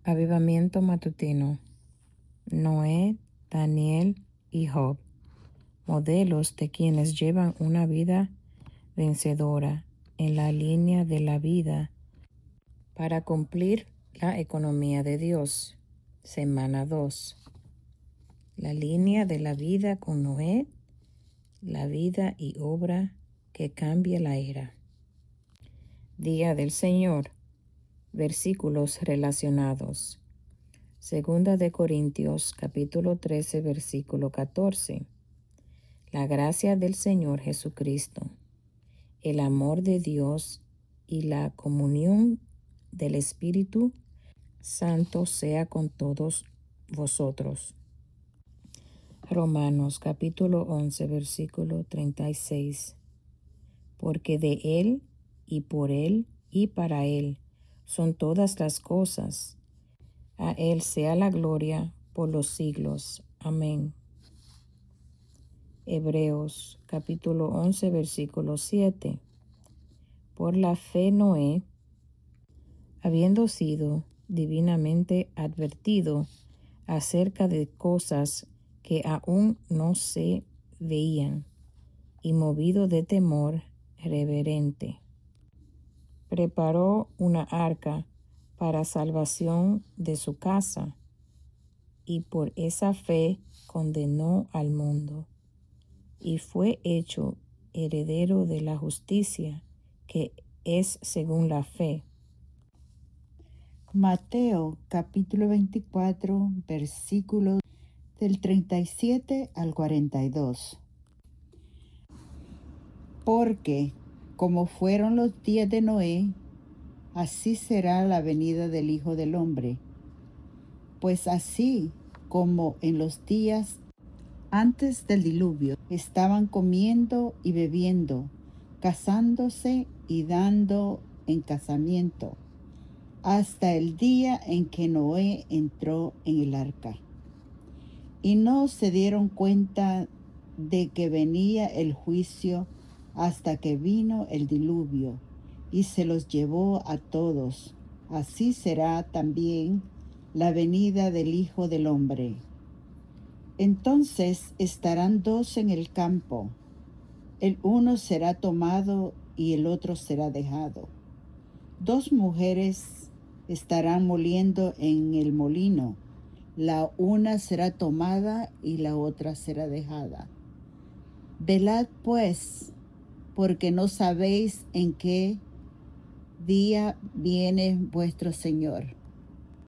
Avivamiento matutino. Noé, Daniel y Job, modelos de quienes llevan una vida vencedora en la línea de la vida para cumplir la economía de Dios. Semana 2. La línea de la vida con Noé, la vida y obra que cambia la era. Día del Señor. Versículos relacionados. Segunda de Corintios, capítulo 13, versículo 14. La gracia del Señor Jesucristo, el amor de Dios y la comunión del Espíritu Santo sea con todos vosotros. Romanos, capítulo 11, versículo 36. Porque de Él, y por Él, y para Él, son todas las cosas. A Él sea la gloria por los siglos. Amén. Hebreos capítulo 11 versículo 7. Por la fe Noé, habiendo sido divinamente advertido acerca de cosas que aún no se veían, y movido de temor reverente, preparó una arca para salvación de su casa, y por esa fe condenó al mundo, y fue hecho heredero de la justicia que es según la fe. Mateo capítulo 24, versículos del 37 al 42. Porque como fueron los días de Noé, así será la venida del Hijo del Hombre. Pues así como en los días antes del diluvio estaban comiendo y bebiendo, casándose y dando en casamiento, hasta el día en que Noé entró en el arca. Y no se dieron cuenta de que venía el juicio hasta que vino el diluvio y se los llevó a todos. Así será también la venida del Hijo del Hombre. Entonces estarán dos en el campo, el uno será tomado y el otro será dejado. Dos mujeres estarán moliendo en el molino, la una será tomada y la otra será dejada. Velad pues, porque no sabéis en qué día viene vuestro Señor.